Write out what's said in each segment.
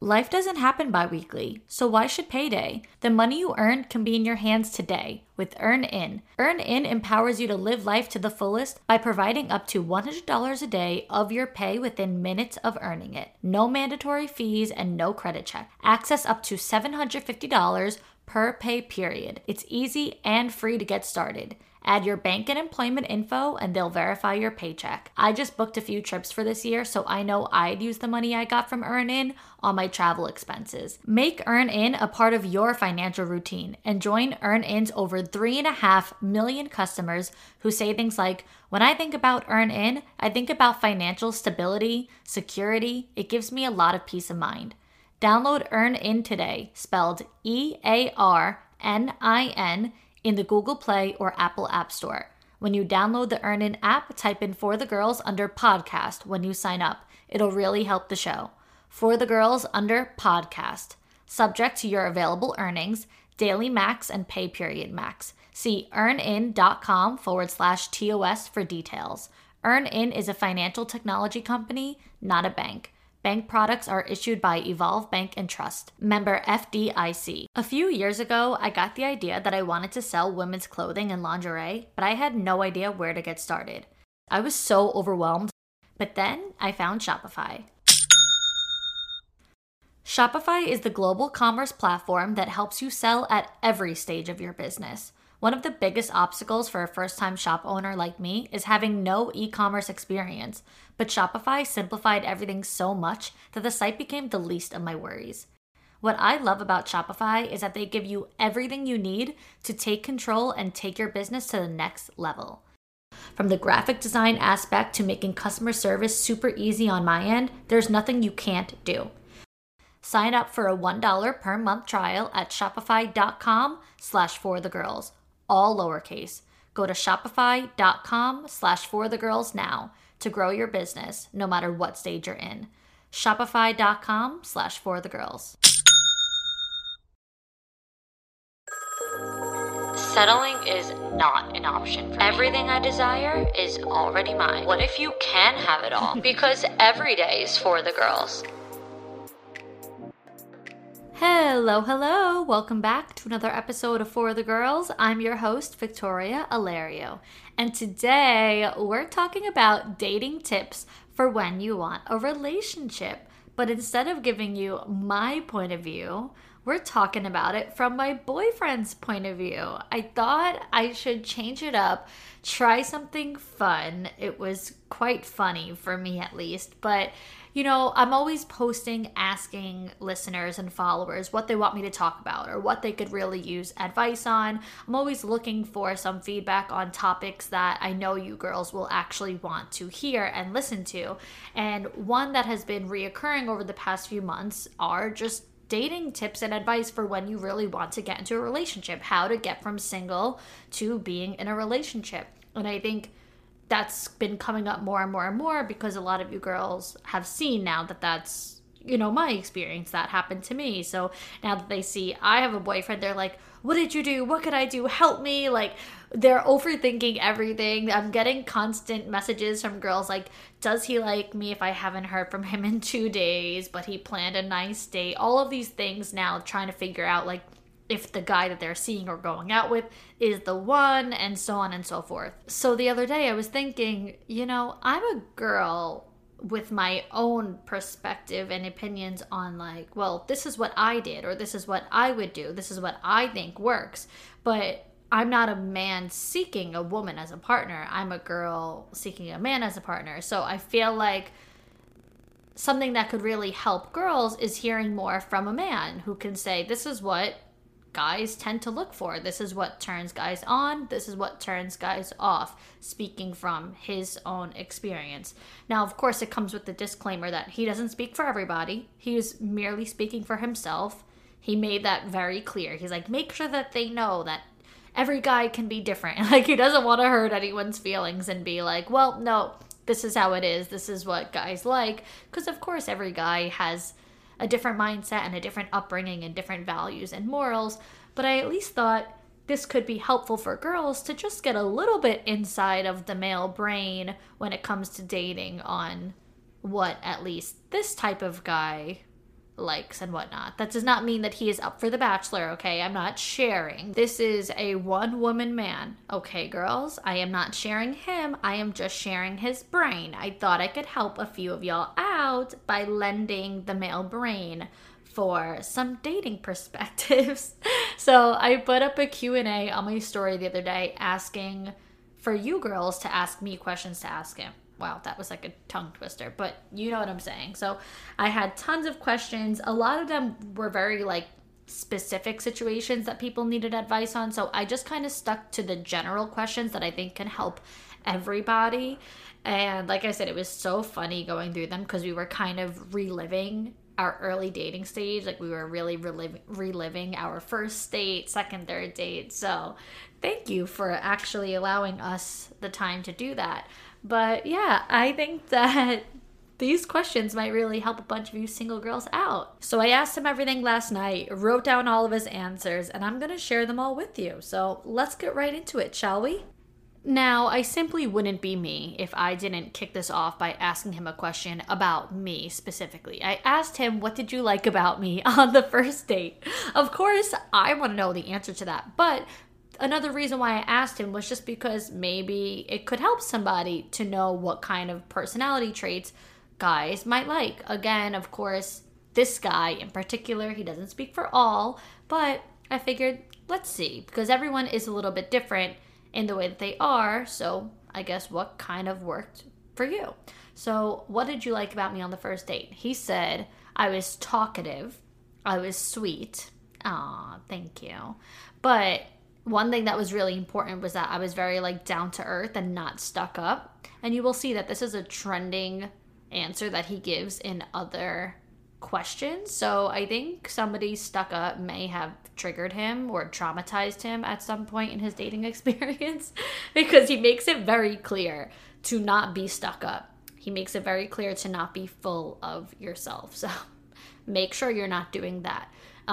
Life doesn't happen bi-weekly, so why should payday? The money you earn can be in your hands today with EarnIn. EarnIn empowers you to live life to the fullest by providing up to $100 a day of your pay within minutes of earning it. No mandatory fees and no credit check. Access up to $750 per pay period. It's easy and free to get started. Add your bank and employment info and they'll verify your paycheck. I just booked a few trips for this year, so I know I'd use the money I got from EarnIn on my travel expenses. Make EarnIn a part of your financial routine and join EarnIn's over 3.5 million customers who say things like, when I think about EarnIn, I think about financial stability, security. It gives me a lot of peace of mind. Download EarnIn today, spelled EARNIN, in the Google Play or Apple App Store. When you download the EarnIn app, type in For the Girls under podcast when you sign up. It'll really help the show. For the Girls under podcast. Subject to your available earnings, daily max and pay period max. See earnin.com/TOS for details. EarnIn is a financial technology company, not a bank. Bank products are issued by Evolve Bank and Trust. Member FDIC. A few years ago, I got the idea that I wanted to sell women's clothing and lingerie, but I had no idea where to get started. I was so overwhelmed, but then I found Shopify. Shopify is the global commerce platform that helps you sell at every stage of your business. One of the biggest obstacles for a first-time shop owner like me is having no e-commerce experience, but Shopify simplified everything so much that the site became the least of my worries. What I love about Shopify is that they give you everything you need to take control and take your business to the next level. From the graphic design aspect to making customer service super easy on my end, there's nothing you can't do. Sign up for a $1 per month trial at shopify.com/forthegirls. All lowercase. Go to shopify.com/forthegirls now to grow your business, no matter what stage you're in. Shopify.com/forthegirls. Settling is not an option for me. Everything I desire is already mine. What if you can have it all? Because every day is for the girls. Hello. Welcome back to another episode of For the Girls. I'm your host, Victoria Alario. And today we're talking about dating tips for when you want a relationship. But instead of giving you my point of view, we're talking about it from my boyfriend's point of view. I thought I should change it up, try something fun. It was quite funny for me at least, but you know, I'm always posting, asking listeners and followers what they want me to talk about or what they could really use advice on. I'm always looking for some feedback on topics that I know you girls will actually want to hear and listen to. And one that has been reoccurring over the past few months are just dating tips and advice for when you really want to get into a relationship, how to get from single to being in a relationship. And I think that's been coming up more and more and more because a lot of you girls have seen now that that's, you know, my experience. That happened to me. So now that they see I have a boyfriend, they're like, what did you do? What could I do? Help me. Like, they're overthinking everything. I'm getting constant messages from girls like, does he like me if I haven't heard from him in 2 days, but he planned a nice date? All of these things now, trying to figure out like if the guy that they're seeing or going out with is the one, and so on and so forth. So the other day I was thinking, you know, I'm a girl with my own perspective and opinions on like, well, this is what I did, or this is what I would do, this is what I think works. But I'm not a man seeking a woman as a partner. I'm a girl seeking a man as a partner. So I feel like something that could really help girls is hearing more from a man who can say, this is what guys tend to look for. This is what turns guys on. This is what turns guys off, speaking from his own experience. Now, of course, it comes with the disclaimer that he doesn't speak for everybody. He is merely speaking for himself. He made that very clear. He's like, make sure that they know that every guy can be different. Like, he doesn't want to hurt anyone's feelings and be like, well, no, this is how it is. This is what guys like. Because, of course, every guy has a different mindset and a different upbringing and different values and morals, but I at least thought this could be helpful for girls to just get a little bit inside of the male brain when it comes to dating on what at least this type of guy likes and whatnot. That does not mean that he is up for The Bachelor, okay? I'm not sharing. This is a one-woman man, okay, girls? I am not sharing him. I am just sharing his brain. I thought I could help a few of y'all out by lending the male brain for some dating perspectives. So I put up a Q&A on my story the other day asking for you girls to ask me questions to ask him. Wow, that was like a tongue twister, but you know what I'm saying. So I had tons of questions. A lot of them were very like specific situations that people needed advice on. So I just kind of stuck to the general questions that I think can help everybody. And like I said, it was so funny going through them because we were kind of reliving our early dating stage. Like we were really reliving our first date, second, third date. So thank you for actually allowing us the time to do that. But yeah, I think that these questions might really help a bunch of you single girls out. So I asked him everything last night, wrote down all of his answers, and I'm going to share them all with you. So let's get right into it, shall we? Now, I simply wouldn't be me if I didn't kick this off by asking him a question about me specifically. I asked him, what did you like about me on the first date? Of course, I want to know the answer to that, but another reason why I asked him was just because maybe it could help somebody to know what kind of personality traits guys might like. Again, of course, this guy in particular, he doesn't speak for all, but I figured, let's see, because everyone is a little bit different in the way that they are, so I guess what kind of worked for you. So what did you like about me on the first date? He said I was talkative, I was sweet. Aw, thank you. But one thing that was really important was that I was very like down to earth and not stuck up. And you will see that this is a trending answer that he gives in other questions. So I think somebody stuck up may have triggered him or traumatized him at some point in his dating experience because he makes it very clear to not be stuck up. He makes it very clear to not be full of yourself. So make sure you're not doing that.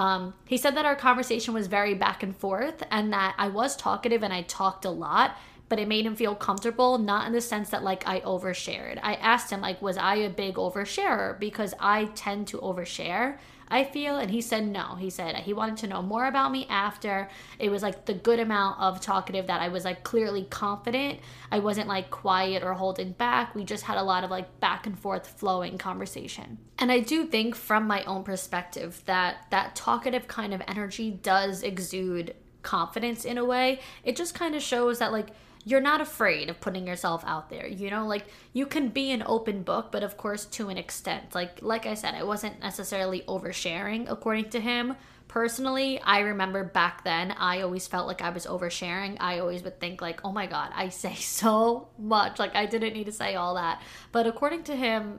He said that our conversation was very back and forth and that I was talkative and I talked a lot, but it made him feel comfortable, not in the sense that like I overshared. I asked him like, was I a big oversharer? Because I tend to overshare, I feel. And he said no. He said he wanted to know more about me after. It was like the good amount of talkative that I was like clearly confident. I wasn't like quiet or holding back. We just had a lot of like back and forth flowing conversation. And I do think from my own perspective that that talkative kind of energy does exude confidence in a way. It just kind of shows that like you're not afraid of putting yourself out there, you know, like you can be an open book, but of course to an extent. Like I said, I wasn't necessarily oversharing according to him. Personally, I remember back then, I always felt like I was oversharing. I always would think like, oh my God, I say so much. Like I didn't need to say all that. But according to him,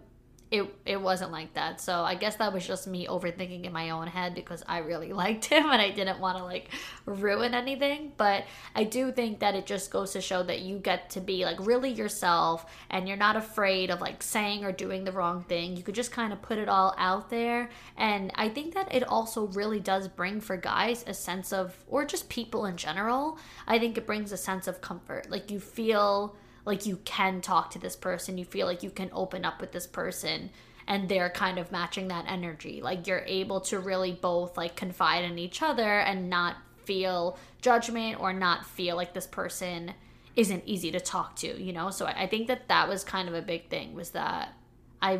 it wasn't like that. So I guess that was just me overthinking in my own head because I really liked him and I didn't want to like ruin anything. But I do think that it just goes to show that you get to be like really yourself and you're not afraid of like saying or doing the wrong thing. You could just kind of put it all out there. And I think that it also really does bring for guys a sense of, or just people in general, I think it brings a sense of comfort. Like you feel like you can talk to this person, you feel like you can open up with this person and they're kind of matching that energy. Like you're able to really both like confide in each other and not feel judgment or not feel like this person isn't easy to talk to, you know? So I think that that was kind of a big thing, was that I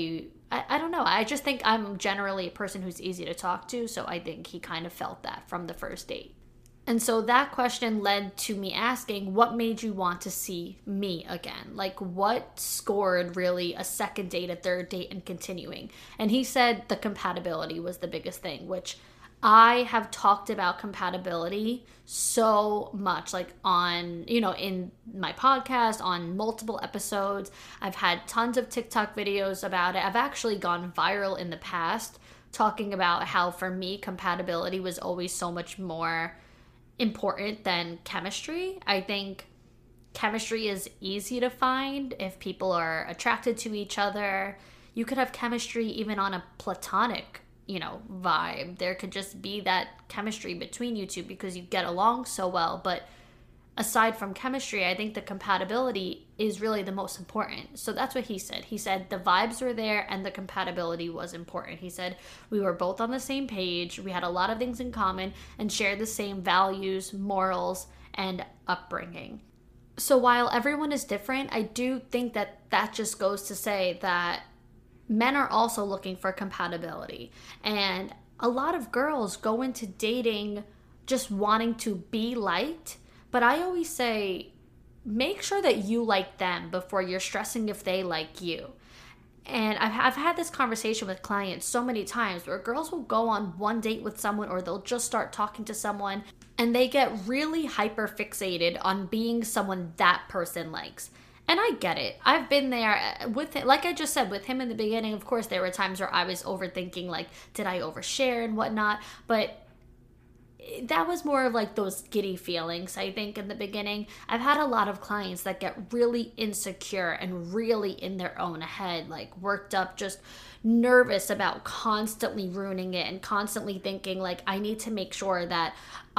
don't know. I just think I'm generally a person who's easy to talk to. So I think he kind of felt that from the first date. And so that question led to me asking, what made you want to see me again? Like what scored really a second date, a third date, and continuing? And he said the compatibility was the biggest thing, which I have talked about compatibility so much, like on, you know, in my podcast, on multiple episodes. I've had tons of TikTok videos about it. I've actually gone viral in the past talking about how for me, compatibility was always so much more important than chemistry. I think chemistry is easy to find if people are attracted to each other. You could have chemistry even on a platonic, you know, vibe. There could just be that chemistry between you two because you get along so well. But aside from chemistry, I think the compatibility is really the most important. So that's what he said. He said the vibes were there and the compatibility was important. He said we were both on the same page, we had a lot of things in common, and shared the same values, morals, and upbringing. So while everyone is different, I do think that that just goes to say that men are also looking for compatibility. And a lot of girls go into dating just wanting to be liked. But I always say, make sure that you like them before you're stressing if they like you. And I've had this conversation with clients so many times where girls will go on one date with someone or they'll just start talking to someone and they get really hyper fixated on being someone that person likes. And I get it. I've been there with it. Like I just said, with him in the beginning, of course, there were times where I was overthinking, like, did I overshare and whatnot? But that was more of like those giddy feelings, I think, in the beginning. I've had a lot of clients that get really insecure and really in their own head, like worked up, just nervous about constantly ruining it and constantly thinking like, I need to make sure that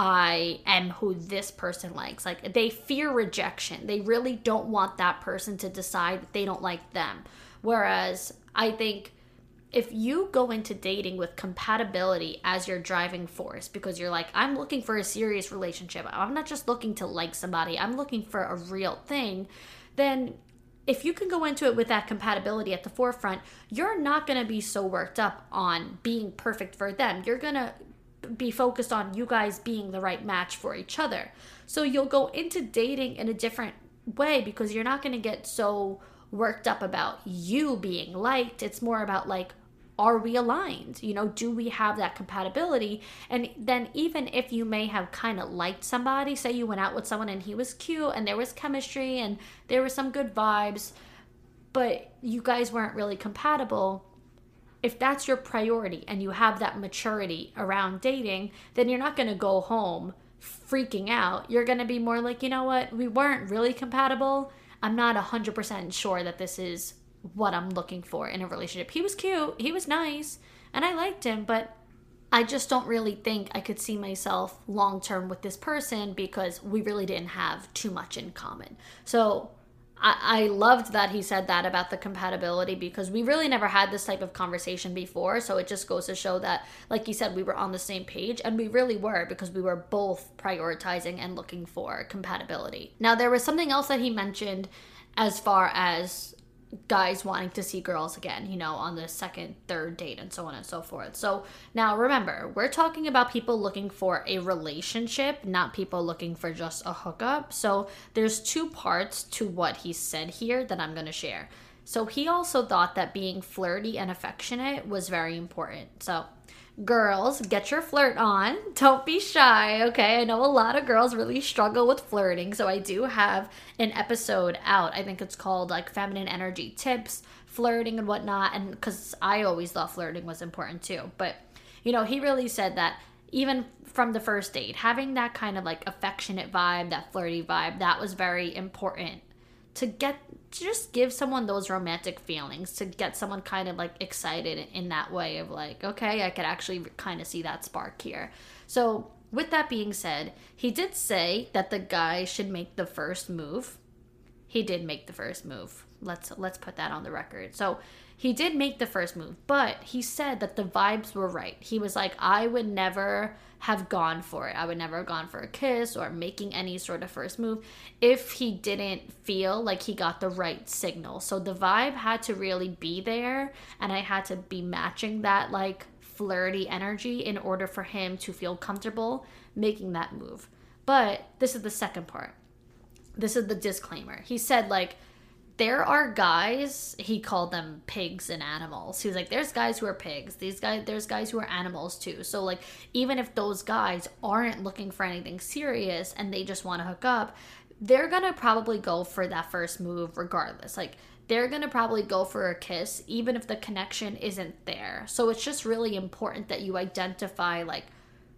I am who this person likes. Like, they fear rejection. They really don't want that person to decide that they don't like them. Whereas I think if you go into dating with compatibility as your driving force, because you're like, I'm looking for a serious relationship, I'm not just looking to like somebody, I'm looking for a real thing, then if you can go into it with that compatibility at the forefront, you're not going to be so worked up on being perfect for them. You're going to be focused on you guys being the right match for each other. So you'll go into dating in a different way because you're not going to get so worked up about you being liked. It's more about like, are we aligned? You know, do we have that compatibility? And then even if you may have kind of liked somebody, say you went out with someone and he was cute and there was chemistry and there were some good vibes, but you guys weren't really compatible, if that's your priority and you have that maturity around dating, then you're not going to go home freaking out. You're going to be more like, you know what, we weren't really compatible. I'm not 100% sure that this is what I'm looking for in a relationship. He was cute, he was nice, and I liked him, but I just don't really think I could see myself long term with this person because we really didn't have too much in common. So I loved that he said that about the compatibility because we really never had this type of conversation before. So it just goes to show that, like you said, we were on the same page, and we really were because we were both prioritizing and looking for compatibility. Now, there was something else that he mentioned as far as guys wanting to see girls again, you know, on the second, third date and so on and so forth. So now remember, we're talking about people looking for a relationship, not people looking for just a hookup. So there's two parts to what he said here that I'm going to share. So he also thought that being flirty and affectionate was very important. So girls, get your flirt on. Don't be shy, okay? I know a lot of girls really struggle with flirting, so I do have an episode out. I think it's called like Feminine Energy Tips, Flirting and whatnot, and because I always thought flirting was important too. But, you know, he really said that even from the first date, having that kind of like affectionate vibe, that flirty vibe, that was very important to just give someone those romantic feelings, to get someone kind of like excited in that way of like, okay, I could actually kind of see that spark here. So with that being said, he did say that the guy should make the first move. He did make the first move. Let's put that on the record. So he did make the first move, but he said that the vibes were right. He was like, I would never have gone for it. I would never have gone for a kiss or making any sort of first move if he didn't feel like he got the right signal. So the vibe had to really be there, and I had to be matching that like flirty energy in order for him to feel comfortable making that move. But this is the second part. This is the disclaimer. He said like, there are guys, he called them pigs and animals. He was like, there's guys who are pigs. There's guys who are animals too. So like, even if those guys aren't looking for anything serious and they just want to hook up, they're going to probably go for that first move regardless. Like, they're going to probably go for a kiss even if the connection isn't there. So it's just really important that you identify like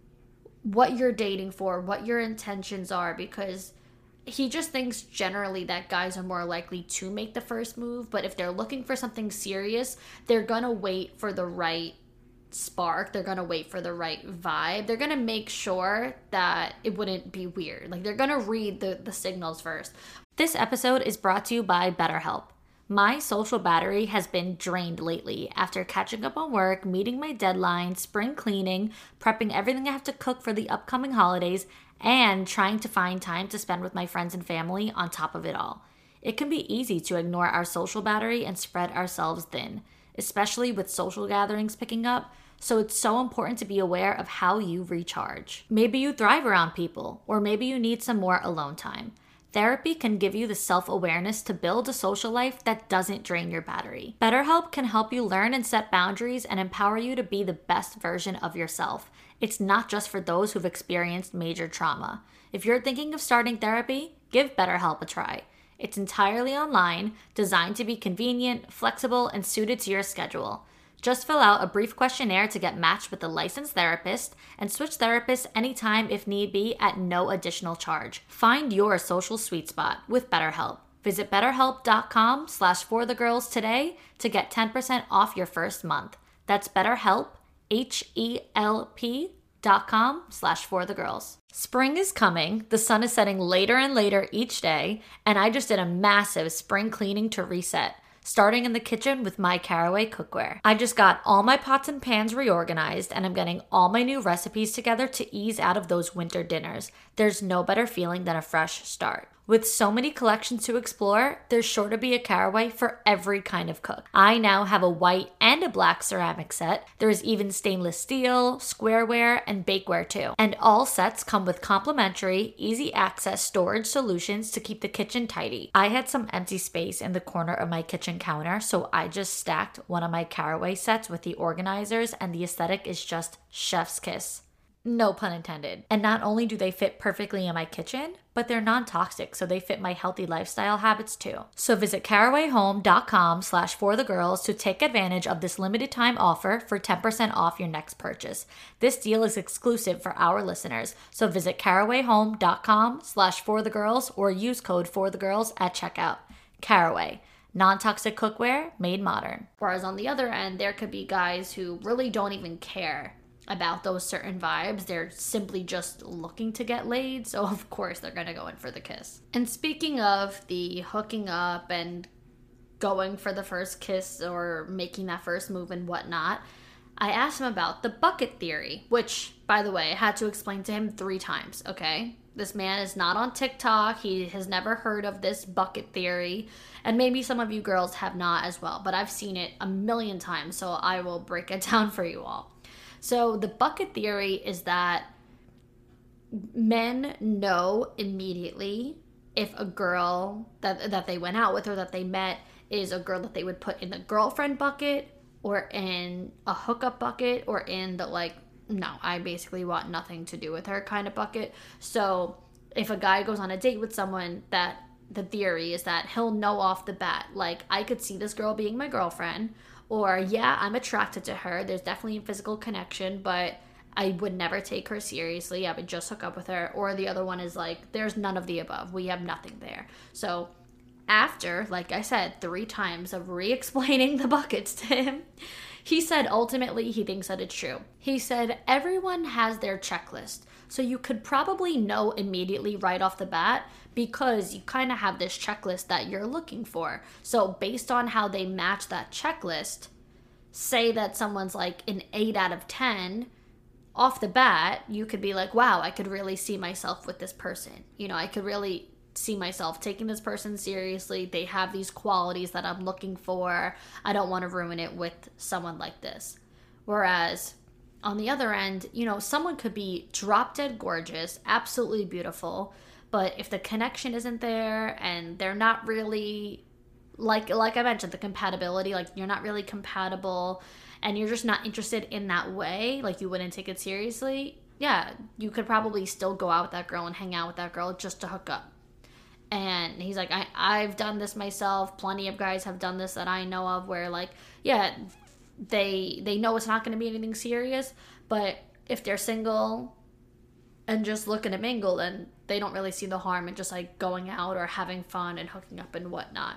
what you're dating for, what your intentions are, because he just thinks generally that guys are more likely to make the first move, but if they're looking for something serious, they're gonna wait for the right spark. They're going to wait for the right vibe. They're going to make sure that it wouldn't be weird. Like, they're going to read the signals first. This episode is brought to you by BetterHelp. My social battery has been drained lately after catching up on work, meeting my deadline, spring cleaning, prepping everything I have to cook for the upcoming holidays, and trying to find time to spend with my friends and family on top of it all. It can be easy to ignore our social battery and spread ourselves thin, especially with social gatherings picking up, so it's so important to be aware of how you recharge. Maybe you thrive around people, or maybe you need some more alone time. Therapy can give you the self-awareness to build a social life that doesn't drain your battery. BetterHelp can help you learn and set boundaries and empower you to be the best version of yourself. It's not just for those who've experienced major trauma. If you're thinking of starting therapy, give BetterHelp a try. It's entirely online, designed to be convenient, flexible, and suited to your schedule. Just fill out a brief questionnaire to get matched with a licensed therapist and switch therapists anytime if need be at no additional charge. Find your social sweet spot with BetterHelp. Visit betterhelp.com/forthegirls today to get 10% off your first month. That's BetterHelp, HELP.com/forthegirls. Spring is coming, the sun is setting later and later each day, and I just did a massive spring cleaning to reset, starting in the kitchen with my Caraway cookware. I just got all my pots and pans reorganized, and I'm getting all my new recipes together to ease out of those winter dinners. There's no better feeling than a fresh start. With so many collections to explore, there's sure to be a Caraway for every kind of cook. I now have a white and a black ceramic set. There's even stainless steel, squareware, and bakeware too. And all sets come with complimentary, easy access storage solutions to keep the kitchen tidy. I had some empty space in the corner of my kitchen counter, so I just stacked one of my Caraway sets with the organizers, and the aesthetic is just chef's kiss. No pun intended. And not only do they fit perfectly in my kitchen, but they're non-toxic, so they fit my healthy lifestyle habits too. So visit carawayhome.com/forthegirls to take advantage of this limited time offer for 10% off your next purchase. This deal is exclusive for our listeners, so visit carawayhome.com/forthegirls or use code forthegirls at checkout. Caraway. Non-toxic cookware made modern. Whereas on the other end, there could be guys who really don't even care about those certain vibes. They're simply just looking to get laid, so of course they're gonna go in for the kiss. And speaking of the hooking up and going for the first kiss or making that first move and whatnot, I asked him about the bucket theory, which, by the way, I had to explain to him 3 times, okay? This man is not on TikTok. He has never heard of this bucket theory, and maybe some of you girls have not as well, but I've seen it a million times, so I will break it down for you all. So the bucket theory is that men know immediately if a girl that they went out with or that they met is a girl that they would put in the girlfriend bucket or in a hookup bucket or in the like, no, I basically want nothing to do with her kind of bucket. So if a guy goes on a date with someone, that the theory is that he'll know off the bat, like, I could see this girl being my girlfriend, or yeah, I'm attracted to her. There's definitely a physical connection, but I would never take her seriously. I would just hook up with her. Or the other one is like, there's none of the above. We have nothing there. So after, like I said, 3 times of re-explaining the buckets to him, he said ultimately he thinks that it's true. He said everyone has their checklist. So you could probably know immediately right off the bat because you kind of have this checklist that you're looking for. So based on how they match that checklist, say that someone's like an 8 out of 10, off the bat, you could be like, wow, I could really see myself with this person. You know, I could really see myself taking this person seriously. They have these qualities that I'm looking for. I don't want to ruin it with someone like this. Whereas on the other end, you know, someone could be drop dead gorgeous, absolutely beautiful, but if the connection isn't there and they're not really, like I mentioned, the compatibility, like you're not really compatible and you're just not interested in that way, like you wouldn't take it seriously, yeah, you could probably still go out with that girl and hang out with that girl just to hook up. And he's like, I've done this myself. Plenty of guys have done this that I know of where, like, yeah, they know it's not going to be anything serious, but if they're single and just looking to mingle, then they don't really see the harm in just like going out or having fun and hooking up and whatnot.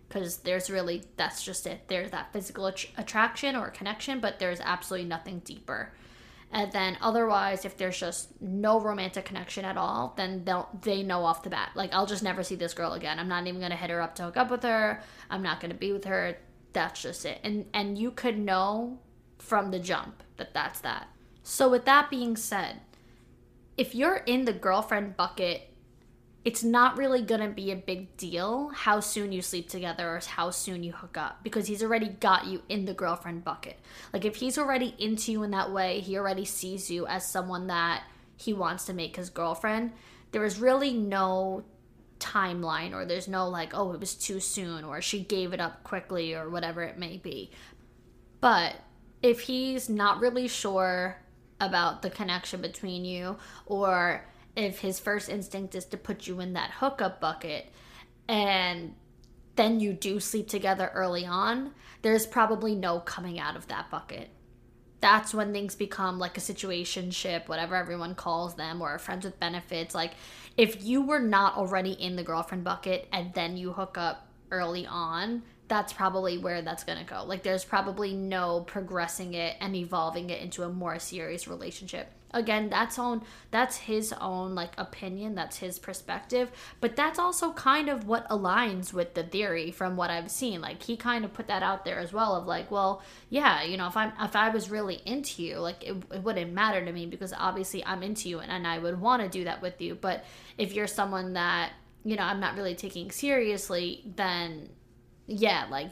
because that's just it. There's that physical attraction or connection, but there's absolutely nothing deeper. And then otherwise, if there's just no romantic connection at all, then they know off the bat, like, I'll just never see this girl again. I'm not even going to hit her up to hook up with her. I'm not going to be with her. That's just it. And you could know from the jump that that's that. So with that being said, if you're in the girlfriend bucket, it's not really going to be a big deal how soon you sleep together or how soon you hook up, because he's already got you in the girlfriend bucket. Like, if he's already into you in that way, he already sees you as someone that he wants to make his girlfriend, there is really no timeline, or there's no like, oh, it was too soon, or she gave it up quickly, or whatever it may be. But if he's not really sure about the connection between you, or if his first instinct is to put you in that hookup bucket, and then you do sleep together early on, there's probably no coming out of that bucket. That's when things become like a situationship, whatever everyone calls them, or friends with benefits. Like, if you were not already in the girlfriend bucket and then you hook up early on, that's probably where that's going to go. Like, there's probably no progressing it and evolving it into a more serious relationship. Again, that's his own like opinion, that's his perspective, but that's also kind of what aligns with the theory from what I've seen. Like, he kind of put that out there as well, of like, well, yeah, you know, if I was really into you, like, it wouldn't matter to me, because obviously I'm into you and I would want to do that with you. But if you're someone that, you know, I'm not really taking seriously, then yeah, like,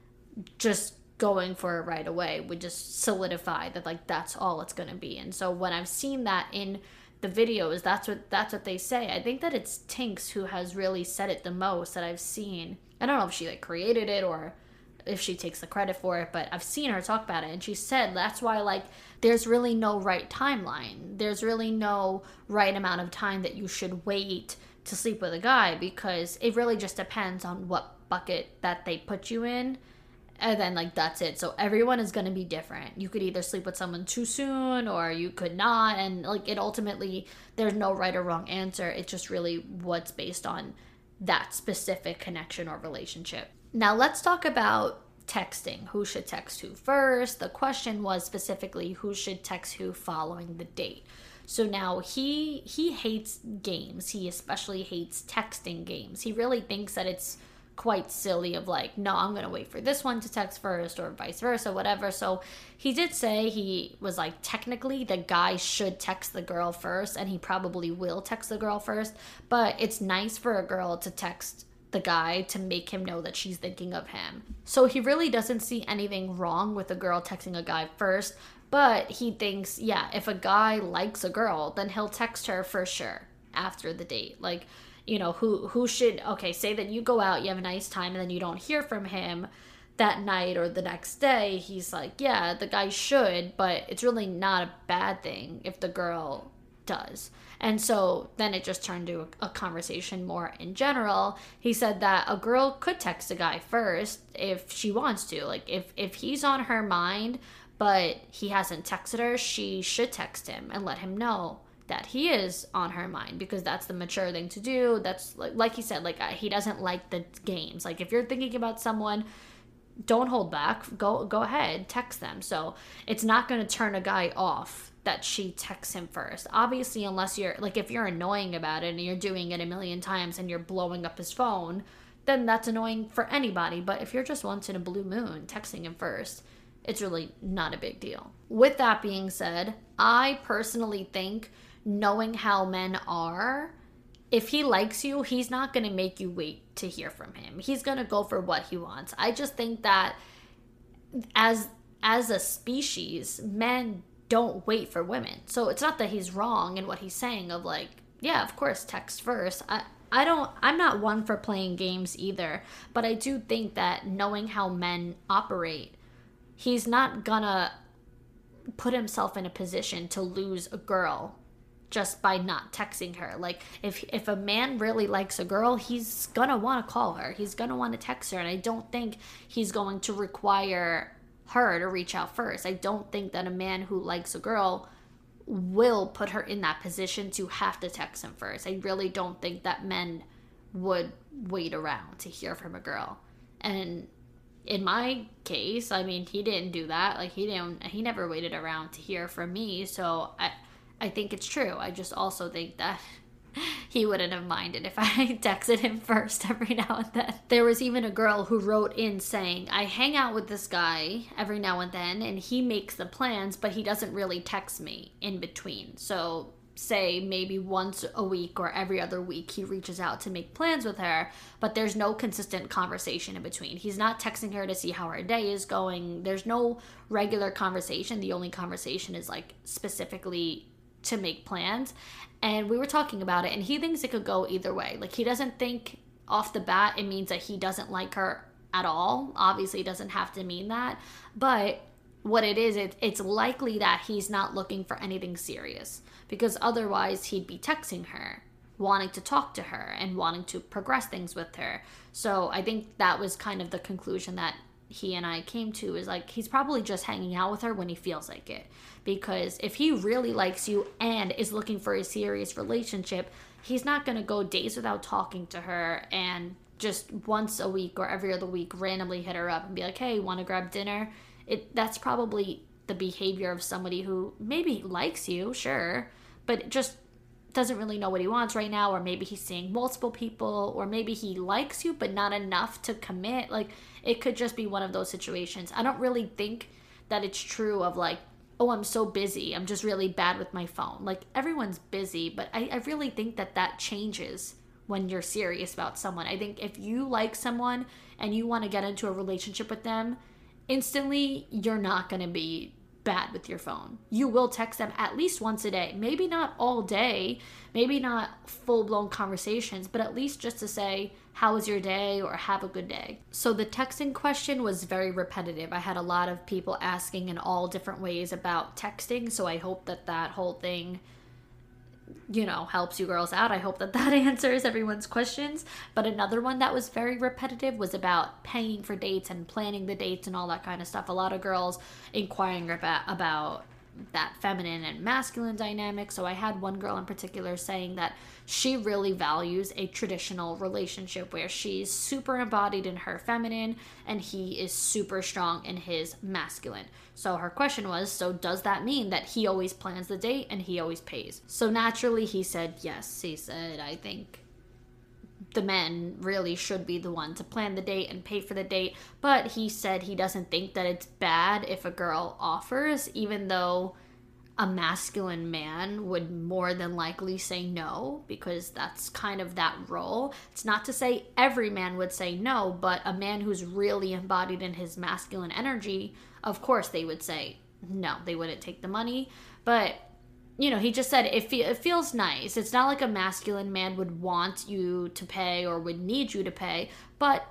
just going for it right away would just solidify that, like, that's all it's gonna be. And so when I've seen that in the videos, that's what they say. I think that it's Tinks who has really said it the most that I've seen. I don't know if she like created it or if she takes the credit for it, but I've seen her talk about it, and she said that's why, like, there's really no right timeline. There's really no right amount of time that you should wait to sleep with a guy, because it really just depends on what bucket that they put you in. And then, like, that's it. So everyone is going to be different. You could either sleep with someone too soon or you could not. And, like, it ultimately, there's no right or wrong answer. It's just really what's based on that specific connection or relationship. Now, let's talk about texting. Who should text who first? The question was specifically who should text who following the date. So now he hates games. He especially hates texting games. He really thinks that it's quite silly of like, no, I'm gonna wait for this one to text first, or vice versa, whatever. So he did say he was like, technically the guy should text the girl first, and he probably will text the girl first, but it's nice for a girl to text the guy to make him know that she's thinking of him. So he really doesn't see anything wrong with a girl texting a guy first, but he thinks, yeah, if a guy likes a girl, then he'll text her for sure after the date. Like, you know, who should, okay, say that you go out, you have a nice time, and then you don't hear from him that night or the next day. He's like, yeah, the guy should, but it's really not a bad thing if the girl does. And so then it just turned to a conversation more in general. He said that a girl could text a guy first if she wants to. Like, if he's on her mind, but he hasn't texted her, she should text him and let him know that he is on her mind, because that's the mature thing to do. That's like he said, like, he doesn't like the games. Like, if you're thinking about someone, don't hold back. Go ahead, text them. So it's not going to turn a guy off that she texts him first. Obviously, unless you're like, if you're annoying about it and you're doing it a million times and you're blowing up his phone, then that's annoying for anybody. But if you're just once in a blue moon texting him first, it's really not a big deal. With that being said, I personally think, knowing how men are, if he likes you, he's not going to make you wait to hear from him. He's going to go for what he wants. I just think that as a species, men don't wait for women. So it's not that he's wrong in what he's saying of like, yeah, of course, text first. I'm not one for playing games either, but I do think that knowing how men operate, he's not gonna put himself in a position to lose a girl just by not texting her. Like, if a man really likes a girl, he's gonna want to call her. He's gonna want to text her. And I don't think he's going to require her to reach out first. I don't think that a man who likes a girl will put her in that position to have to text him first. I really don't think that men would wait around to hear from a girl. And in my case, I mean, he didn't do that. Like, he never waited around to hear from me. So I think it's true. I just also think that he wouldn't have minded if I texted him first every now and then. There was even a girl who wrote in saying, I hang out with this guy every now and then, and he makes the plans, but he doesn't really text me in between. So say maybe once a week or every other week he reaches out to make plans with her, but there's no consistent conversation in between. He's not texting her to see how her day is going. There's no regular conversation. The only conversation is like specifically to make plans. And we were talking about it, and he thinks it could go either way. Like, he doesn't think off the bat it means that he doesn't like her at all. Obviously, it doesn't have to mean that. But what it is, it's likely that he's not looking for anything serious, because otherwise he'd be texting her, wanting to talk to her and wanting to progress things with her. So I think that was kind of the conclusion that he and I came to, is like, he's probably just hanging out with her when he feels like it. Because if he really likes you and is looking for a serious relationship, he's not going to go days without talking to her and just once a week or every other week randomly hit her up and be like, hey, want to grab dinner? That's probably the behavior of somebody who maybe likes you, sure, but just doesn't really know what he wants right now. Or maybe he's seeing multiple people, or maybe he likes you but not enough to commit. Like, it could just be one of those situations. I don't really think that it's true of like, oh, I'm so busy, I'm just really bad with my phone. Like, everyone's busy, but I really think that changes when you're serious about someone. I think if you like someone and you want to get into a relationship with them, instantly you're not going to be bad with your phone. You will text them at least once a day. Maybe not all day, maybe not full-blown conversations, but at least just to say, how was your day, or have a good day. So the texting question was very repetitive. I had a lot of people asking in all different ways about texting, so I hope that whole thing, helps you girls out. I hope that answers everyone's questions. But another one that was very repetitive was about paying for dates and planning the dates and all that kind of stuff. A lot of girls inquiring about that feminine and masculine dynamic. So I had one girl in particular saying that she really values a traditional relationship where she's super embodied in her feminine and he is super strong in his masculine. So her question was, so does that mean that he always plans the date and he always pays? So naturally he said yes. He said, I think the men really should be the one to plan the date and pay for the date. But he said he doesn't think that it's bad if a girl offers, even though a masculine man would more than likely say no, because that's kind of that role. It's not to say every man would say no, but a man who's really embodied in his masculine energy, of course they would say no. They wouldn't take the money. But he just said it feels nice. It's not like a masculine man would want you to pay or would need you to pay, but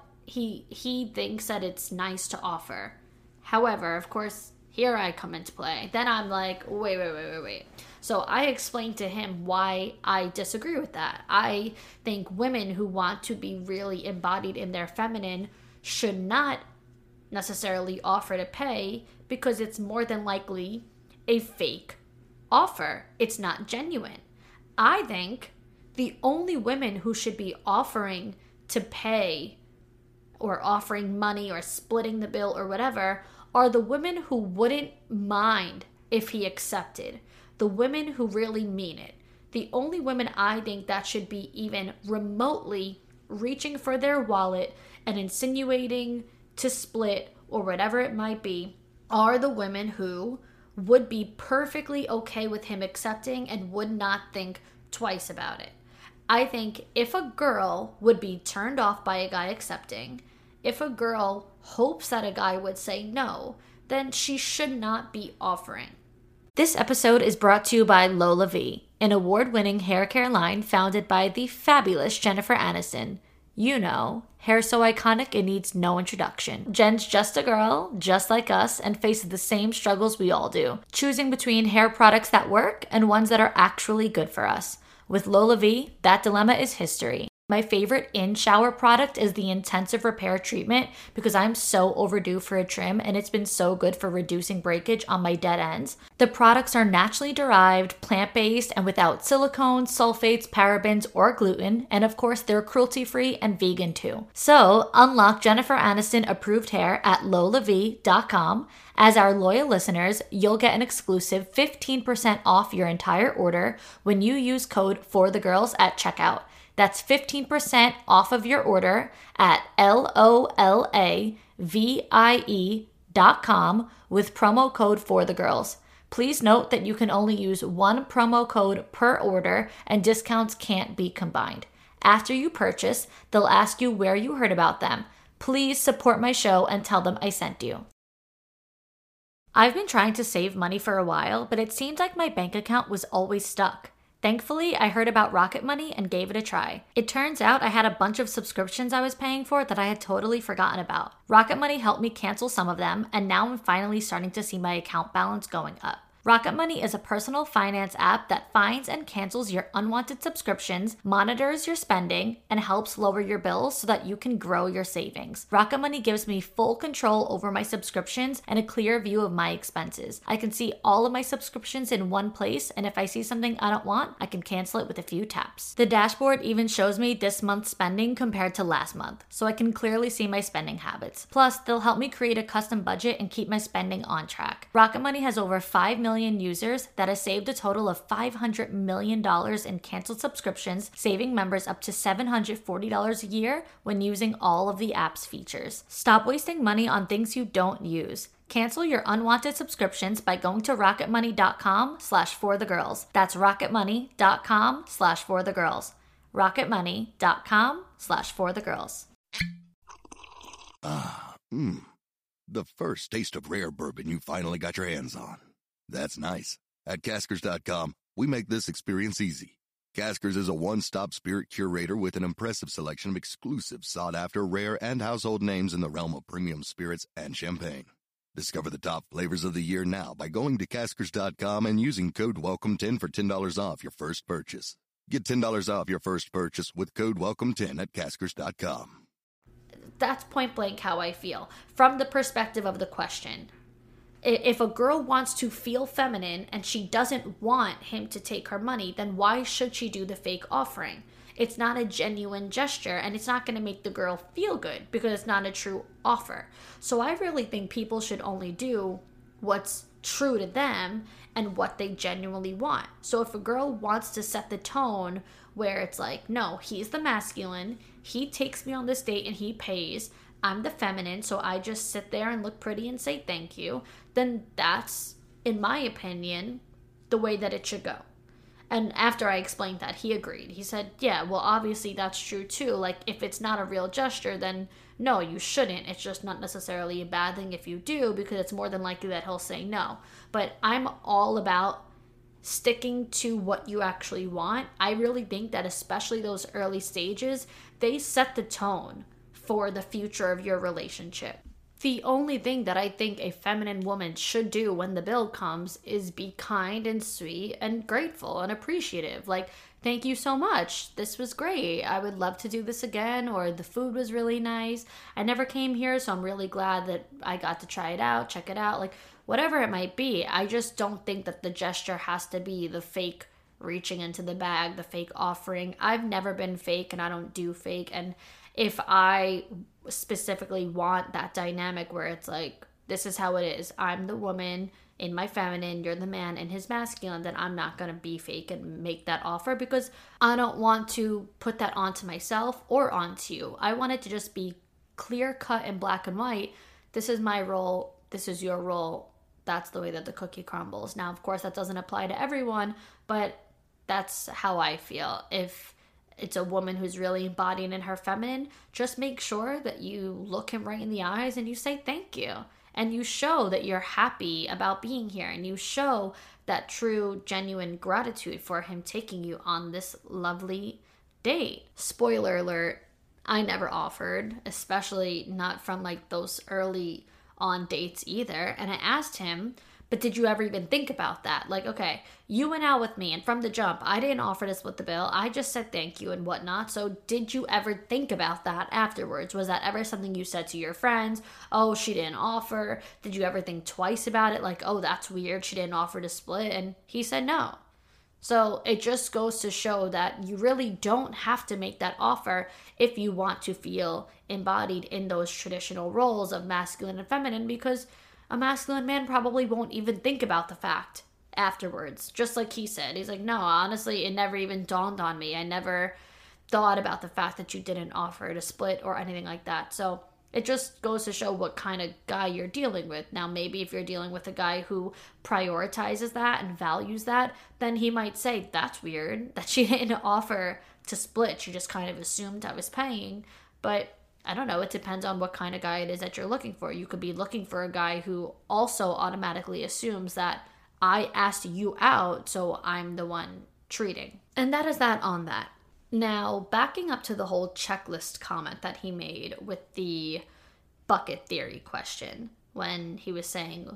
he thinks that it's nice to offer. However, of course, here I come into play. Then I'm like, wait. So I explained to him why I disagree with that. I think women who want to be really embodied in their feminine should not necessarily offer to pay, because it's more than likely a fake offer. It's not genuine. I think the only women who should be offering to pay or offering money or splitting the bill or whatever are the women who wouldn't mind if he accepted. The women who really mean it. The only women I think that should be even remotely reaching for their wallet and insinuating to split or whatever it might be are the women who would be perfectly okay with him accepting and would not think twice about it. I think if a girl would be turned off by a guy accepting, if a girl hopes that a guy would say no, then she should not be offering. This episode is brought to you by LolaVie, an award-winning hair care line founded by the fabulous Jennifer Aniston. Hair so iconic it needs no introduction. Jen's just a girl, just like us, and faces the same struggles we all do, choosing between hair products that work and ones that are actually good for us. With LolaVie, that dilemma is history. My favorite in-shower product is the Intensive Repair Treatment because I'm so overdue for a trim and it's been so good for reducing breakage on my dead ends. The products are naturally derived, plant-based, and without silicones, sulfates, parabens, or gluten, and of course they're cruelty-free and vegan too. So unlock Jennifer Aniston approved hair at LolaVie.com. As our loyal listeners, you'll get an exclusive 15% off your entire order when you use code FORTHEGIRLS at checkout. That's 15% off of your order at LOLAVIE.com with promo code FORTHEGIRLS. Please note that you can only use one promo code per order and discounts can't be combined. After you purchase, they'll ask you where you heard about them. Please support my show and tell them I sent you. I've been trying to save money for a while, but it seemed like my bank account was always stuck. Thankfully, I heard about Rocket Money and gave it a try. It turns out I had a bunch of subscriptions I was paying for that I had totally forgotten about. Rocket Money helped me cancel some of them, and now I'm finally starting to see my account balance going up. Rocket Money is a personal finance app that finds and cancels your unwanted subscriptions, monitors your spending, and helps lower your bills so that you can grow your savings. Rocket Money gives me full control over my subscriptions and a clear view of my expenses. I can see all of my subscriptions in one place, and if I see something I don't want, I can cancel it with a few taps. The dashboard even shows me this month's spending compared to last month, so I can clearly see my spending habits. Plus, they'll help me create a custom budget and keep my spending on track. Rocket Money has over 5 million users that has saved a total of $500 million in canceled subscriptions, saving members up to $740 a year when using all of the app's features. Stop wasting money on things you don't use. Cancel your unwanted subscriptions by going to rocketmoney.com/forthegirls. That's rocketmoney.com/forthegirls. rocketmoney.com/forthegirls. The first taste of rare bourbon you finally got your hands on. That's nice. At Caskers.com, we make this experience easy. Caskers is a one-stop spirit curator with an impressive selection of exclusive, sought-after, rare, and household names in the realm of premium spirits and champagne. Discover the top flavors of the year now by going to Caskers.com and using code WELCOME10 for $10 off your first purchase. Get $10 off your first purchase with code WELCOME10 at Caskers.com. That's point blank how I feel, from the perspective of the question. If a girl wants to feel feminine and she doesn't want him to take her money, then why should she do the fake offering? It's not a genuine gesture, and it's not going to make the girl feel good because it's not a true offer. So I really think people should only do what's true to them and what they genuinely want. So if a girl wants to set the tone where it's like, no, he's the masculine, he takes me on this date and he pays, I'm the feminine, so I just sit there and look pretty and say thank you, then that's, in my opinion, the way that it should go. And after I explained that, he agreed. He said, yeah, well, obviously that's true too. Like, if it's not a real gesture, then no, you shouldn't. It's just not necessarily a bad thing if you do, because it's more than likely that he'll say no. But I'm all about sticking to what you actually want. I really think that especially those early stages, they set the tone for the future of your relationship. The only thing that I think a feminine woman should do when the bill comes is be kind and sweet and grateful and appreciative. Like, thank you so much. This was great. I would love to do this again. Or the food was really nice. I never came here, so I'm really glad that I got to try it out, check it out. Like, whatever it might be. I just don't think that the gesture has to be the fake reaching into the bag, the fake offering. I've never been fake and I don't do fake. And if I specifically want that dynamic where it's like, this is how it is, I'm the woman in my feminine, you're the man in his masculine, then I'm not going to be fake and make that offer, because I don't want to put that onto myself or onto you. I want it to just be clear cut and black and white. This is my role, this is your role, that's the way that the cookie crumbles. Now, of course, that doesn't apply to everyone, but that's how I feel. If it's a woman who's really embodied in her feminine, just make sure that you look him right in the eyes and you say thank you. And you show that you're happy about being here. And you show that true, genuine gratitude for him taking you on this lovely date. Spoiler alert, I never offered, especially not from like those early on dates either. And I asked him, But did you ever even think about that? Like, okay, you went out with me and from the jump, I didn't offer to split the bill. I just said thank you and whatnot. So did you ever think about that afterwards? Was that ever something you said to your friends? Oh, she didn't offer. Did you ever think twice about it? Like, oh, that's weird. She didn't offer to split. And he said no. So it just goes to show that you really don't have to make that offer if you want to feel embodied in those traditional roles of masculine and feminine, because a masculine man probably won't even think about the fact afterwards. Just like he said, he's like, no, honestly, it never even dawned on me. I never thought about the fact that you didn't offer to split or anything like that. So it just goes to show what kind of guy you're dealing with. Now, maybe if you're dealing with a guy who prioritizes that and values that, then he might say, that's weird that she didn't offer to split. She just kind of assumed I was paying. But I don't know. It depends on what kind of guy it is that you're looking for. You could be looking for a guy who also automatically assumes that I asked you out, so I'm the one treating. And that is that on that. Now, backing up to the whole checklist comment that he made with the bucket theory question, when he was saying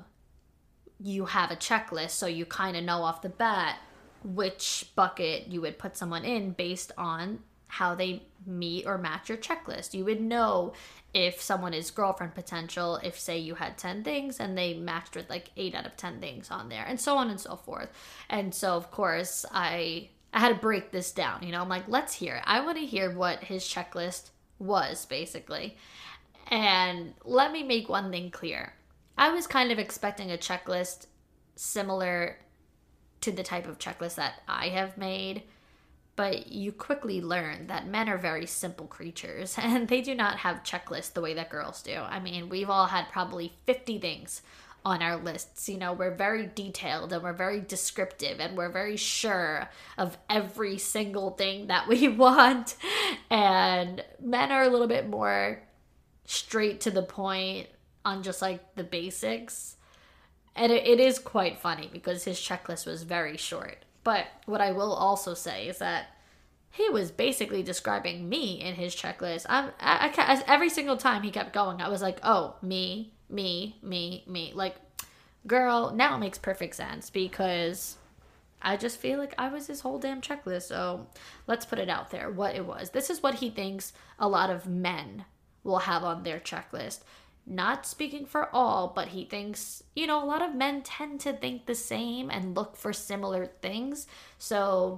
you have a checklist, so you kind of know off the bat which bucket you would put someone in based on how they meet or match your checklist. You would know if someone is girlfriend potential, if say you had 10 things and they matched with like 8 out of 10 things on there, and so on and so forth. And so, of course, I had to break this down. You know, I'm like, let's hear it. I want to hear what his checklist was, basically. And let me make one thing clear. I was kind of expecting a checklist similar to the type of checklist that I have made, but you quickly learn that men are very simple creatures and they do not have checklists the way that girls do. I mean, we've all had probably 50 things on our lists. You know, we're very detailed and we're very descriptive and we're very sure of every single thing that we want. And men are a little bit more straight to the point on just like the basics. And it is quite funny because his checklist was very short. But what I will also say is that he was basically describing me in his checklist. Every single time he kept going, I was like, oh, me. Like, girl, now it makes perfect sense because I just feel like I was his whole damn checklist. So let's put it out there, what it was. This is what he thinks a lot of men will have on their checklist. Not speaking for all, but he thinks, you know, a lot of men tend to think the same and look for similar things. So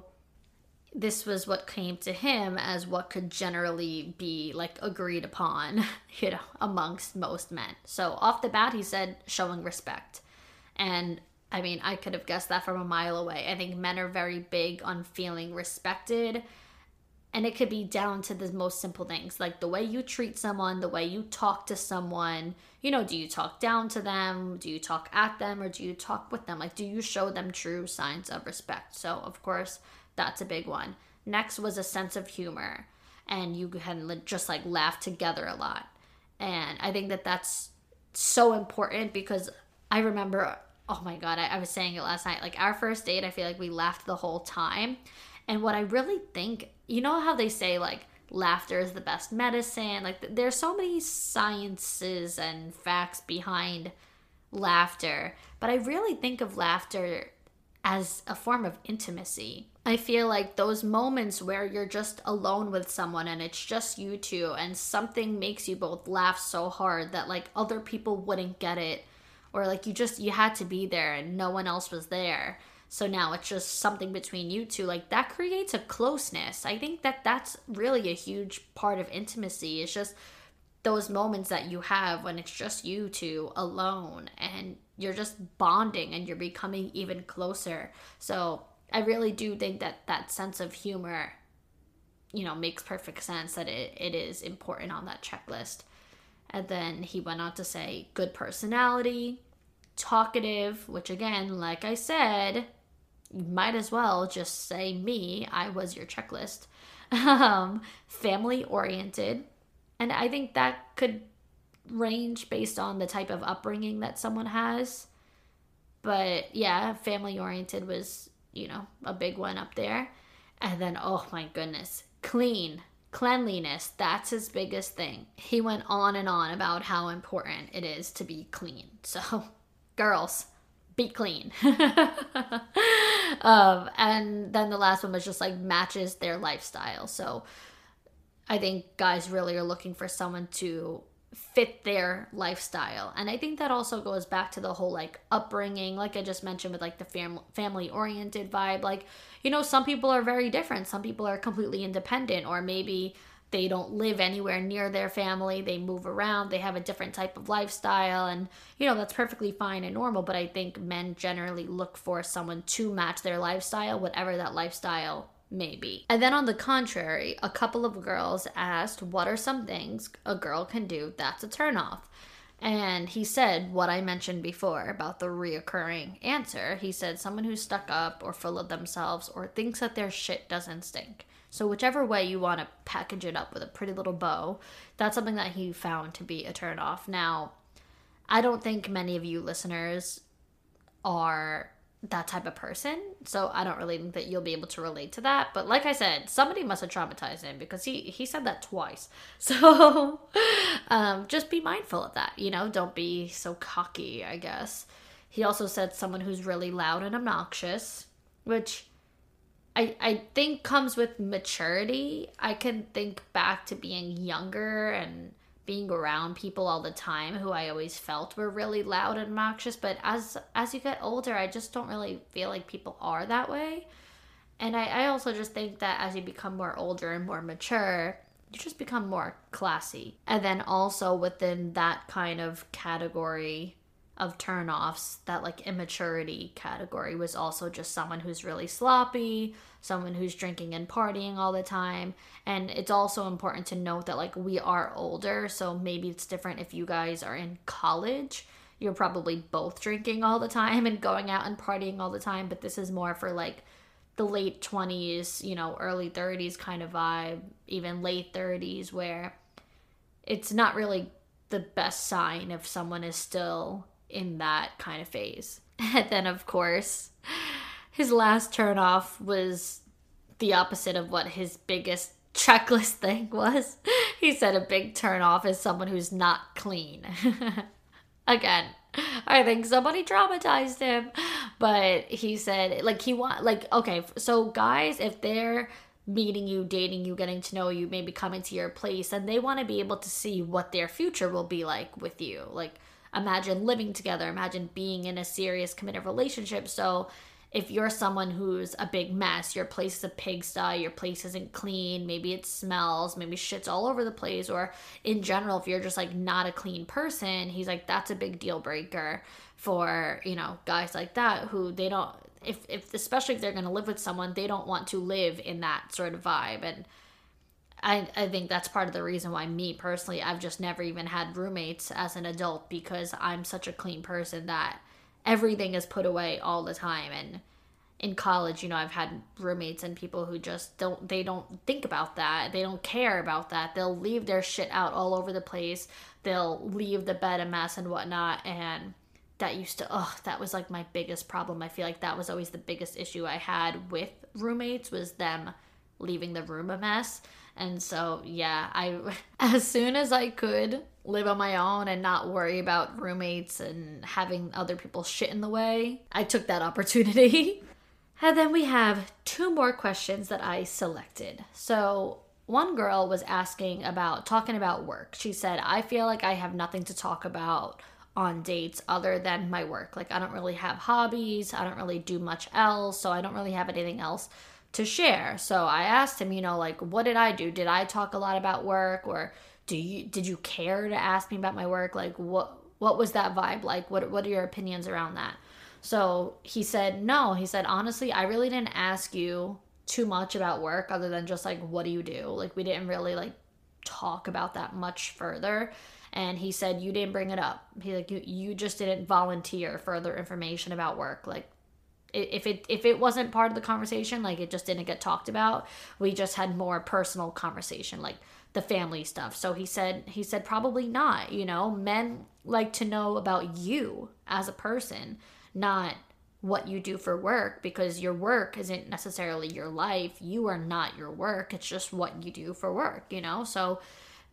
this was what came to him as what could generally be like agreed upon, you know, amongst most men. So off the bat, he said showing respect. And I mean, I could have guessed that from a mile away. I think men are very big on feeling respected. And it could be down to the most simple things, like the way you treat someone, the way you talk to someone. You know, do you talk down to them? Do you talk at them? Or do you talk with them? Like, do you show them true signs of respect? So, of course, that's a big one. Next was a sense of humor. And you can just, like, laugh together a lot. And I think that that's so important because I remember, oh my God, I was saying it last night. Like, our first date, I feel like we laughed the whole time. And what I really think, you know how they say, like, laughter is the best medicine? Like, there's so many sciences and facts behind laughter. But I really think of laughter as a form of intimacy. I feel like those moments where you're just alone with someone and it's just you two and something makes you both laugh so hard that, like, other people wouldn't get it. Or, like, you had to be there and no one else was there. So now it's just something between you two. Like, that creates a closeness. I think that that's really a huge part of intimacy. It's just those moments that you have when it's just you two alone and you're just bonding and you're becoming even closer. So I really do think that that sense of humor, you know, makes perfect sense, that it is important on that checklist. And then he went on to say good personality, talkative, which again, like I said, you might as well just say me. I was your checklist. Family oriented. And I think that could range based on the type of upbringing that someone has. But yeah, family oriented was, you know, a big one up there. And then, oh my goodness, cleanliness. That's his biggest thing. He went on and on about how important it is to be clean. So, girls, be clean. And then the last one was just like matches their lifestyle. So I think guys really are looking for someone to fit their lifestyle. And I think that also goes back to the whole like upbringing, like I just mentioned with like the family oriented vibe. Like, you know, some people are very different. Some people are completely independent, or maybe they don't live anywhere near their family. They move around. They have a different type of lifestyle. And, you know, that's perfectly fine and normal. But I think men generally look for someone to match their lifestyle, whatever that lifestyle may be. And then on the contrary, a couple of girls asked, what are some things a girl can do that's a turnoff? And he said what I mentioned before about the reoccurring answer. He said someone who's stuck up or full of themselves or thinks that their shit doesn't stink. So whichever way you want to package it up with a pretty little bow, that's something that he found to be a turnoff. Now, I don't think many of you listeners are that type of person, so I don't really think that you'll be able to relate to that. But like I said, somebody must have traumatized him, because he said that twice. So just be mindful of that, you know, don't be so cocky, I guess. He also said someone who's really loud and obnoxious, which I think comes with maturity. I can think back to being younger and being around people all the time who I always felt were really loud and obnoxious. But as you get older, I just don't really feel like people are that way. And I also just think that as you become more older and more mature, you just become more classy. And then also within that kind of category of turnoffs, that like immaturity category was also just someone who's really sloppy, someone who's drinking and partying all the time. And it's also important to note that like we are older, so maybe it's different if you guys are in college. You're probably both drinking all the time and going out and partying all the time, but this is more for like the late 20s, you know, early 30s kind of vibe, even late 30s, where it's not really the best sign if someone is still in that kind of phase. And then of course his last turnoff was the opposite of what his biggest checklist thing was. He said a big turnoff is someone who's not clean. Again, I think somebody traumatized him, but he said okay, so guys, if they're meeting you, dating you, getting to know you, maybe coming to your place, and they want to be able to see what their future will be like with you. Like, imagine living together, imagine being in a serious committed relationship. So if you're someone who's a big mess, your place is a pigsty, your place isn't clean, maybe it smells, maybe shit's all over the place, or in general, if you're just like not a clean person, he's like, that's a big deal breaker for, you know, guys like that who they don't, if especially if they're going to live with someone, they don't want to live in that sort of vibe. And I think that's part of the reason why me personally, I've just never even had roommates as an adult, because I'm such a clean person that everything is put away all the time. And in college, you know, I've had roommates and people who just don't think about that. They don't care about that. They'll leave their shit out all over the place. They'll leave the bed a mess and whatnot. And that was like my biggest problem. I feel like that was always the biggest issue I had with roommates, was them leaving the room a mess. And so, yeah, as soon as I could live on my own and not worry about roommates and having other people shit in the way, I took that opportunity. And then we have 2 more questions that I selected. So one girl was talking about work. She said, I feel like I have nothing to talk about on dates other than my work. Like, I don't really have hobbies. I don't really do much else. So I don't really have anything else to share. So I asked him, you know, like, what did I do? Did I talk a lot about work, or did you care to ask me about my work? Like, what was that vibe like? What are your opinions around that? So he said, no. He said, honestly, I really didn't ask you too much about work other than just like, what do you do? Like, we didn't really like talk about that much further. And he said, you didn't bring it up. He like, you just didn't volunteer further information about work. Like, if it wasn't part of the conversation, like it just didn't get talked about, we just had more personal conversation, like the family stuff. So he said probably not. You know, men like to know about you as a person, not what you do for work, because your work isn't necessarily your life. You are not your work. It's just what you do for work, you know? So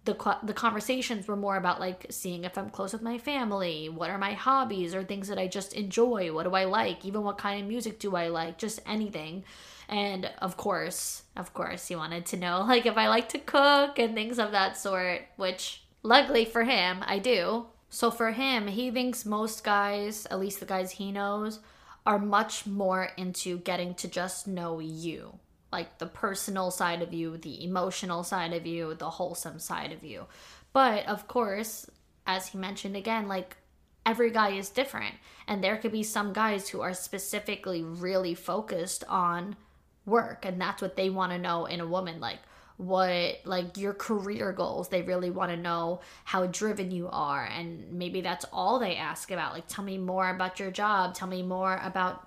the conversations were more about like seeing if I'm close with my family, what are my hobbies or things that I just enjoy, what do I like, even what kind of music do I like, just anything. And of course, he wanted to know like if I like to cook and things of that sort, which luckily for him, I do. So for him, he thinks most guys, at least the guys he knows, are much more into getting to just know you. Like the personal side of you, the emotional side of you, the wholesome side of you. But of course, as he mentioned again, like every guy is different. And there could be some guys who are specifically really focused on work. And that's what they want to know in a woman. Like what, like your career goals. They really want to know how driven you are. And maybe that's all they ask about. Like, tell me more about your job. Tell me more about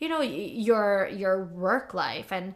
your work life. And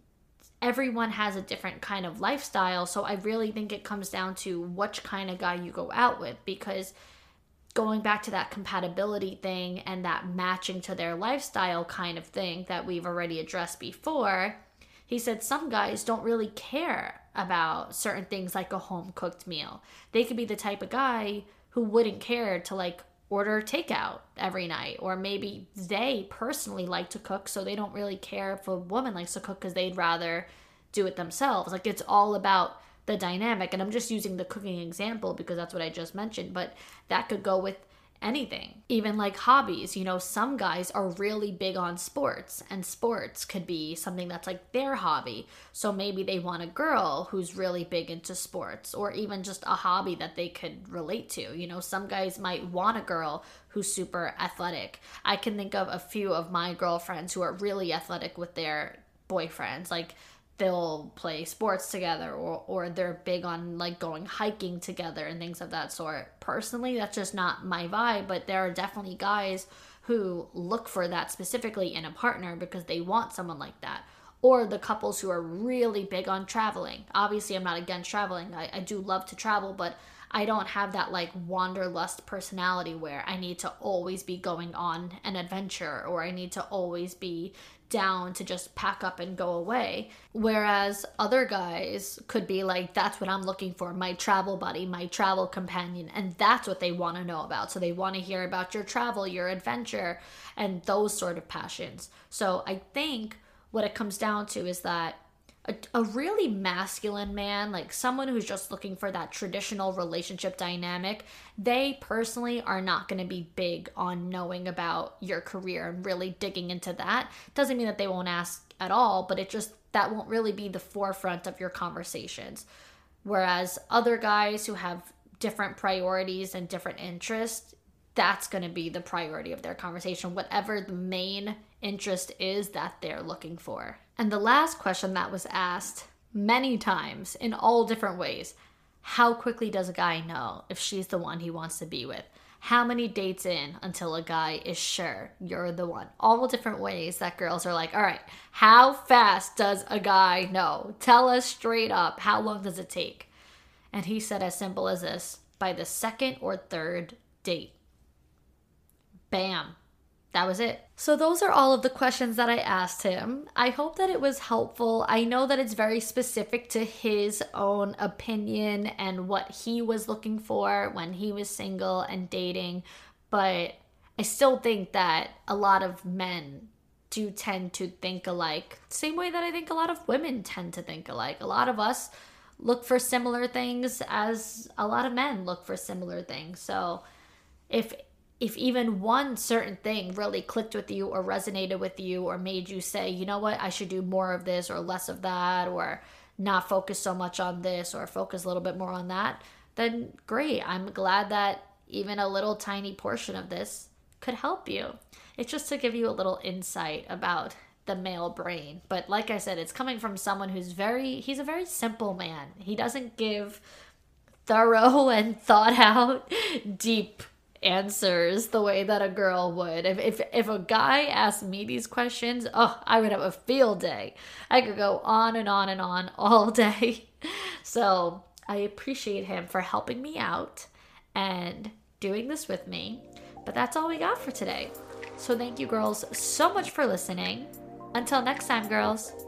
everyone has a different kind of lifestyle, so I really think it comes down to which kind of guy you go out with, because going back to that compatibility thing and that matching to their lifestyle kind of thing that we've already addressed before, he said some guys don't really care about certain things like a home cooked meal. They could be the type of guy who wouldn't care to like order takeout every night, or maybe they personally like to cook, so they don't really care if a woman likes to cook because they'd rather do it themselves. Like it's all about the dynamic, and I'm just using the cooking example because that's what I just mentioned, but that could go with anything. Even like hobbies, some guys are really big on sports, and sports could be something that's like their hobby. So maybe they want a girl who's really big into sports, or even just a hobby that they could relate to. Some guys might want a girl who's super athletic. I can think of a few of my girlfriends who are really athletic with their boyfriends. Like they'll play sports together, or they're big on like going hiking together and things of that sort. Personally, that's just not my vibe, but there are definitely guys who look for that specifically in a partner because they want someone like that. Or the couples who are really big on traveling. Obviously, I'm not against traveling. I do love to travel, but I don't have that like wanderlust personality where I need to always be going on an adventure, or I need to always be down to just pack up and go away. Whereas other guys could be like, that's what I'm looking for, my travel buddy, my travel companion, and that's what they want to know about. So they want to hear about your travel, your adventure, and those sort of passions. So I think what it comes down to is that a really masculine man, like someone who's just looking for that traditional relationship dynamic, they personally are not going to be big on knowing about your career and really digging into that. Doesn't mean that they won't ask at all, but that won't really be the forefront of your conversations. Whereas other guys who have different priorities and different interests, that's going to be the priority of their conversation, whatever the main interest is that they're looking for. And the last question that was asked many times in all different ways, how quickly does a guy know if she's the one he wants to be with? How many dates in until a guy is sure you're the one? All different ways that girls are like, all right, how fast does a guy know? Tell us straight up, how long does it take? And he said as simple as this, by the second or third date. Bam. That was it. So those are all of the questions that I asked him. I hope that it was helpful. I know that it's very specific to his own opinion and what he was looking for when he was single and dating, but I still think that a lot of men do tend to think alike, same way that I think a lot of women tend to think alike. A lot of us look for similar things as a lot of men look for similar things. So if even one certain thing really clicked with you or resonated with you or made you say, you know what, I should do more of this or less of that, or not focus so much on this or focus a little bit more on that, then great. I'm glad that even a little tiny portion of this could help you. It's just to give you a little insight about the male brain. But like I said, it's coming from someone he's a very simple man. He doesn't give thorough and thought out deep answers the way that a girl would. If a guy asked me these questions, I would have a field day. I could go on and on and on all day. So I appreciate him for helping me out and doing this with me. But that's all we got for today. So thank you girls so much for listening. Until next time, girls.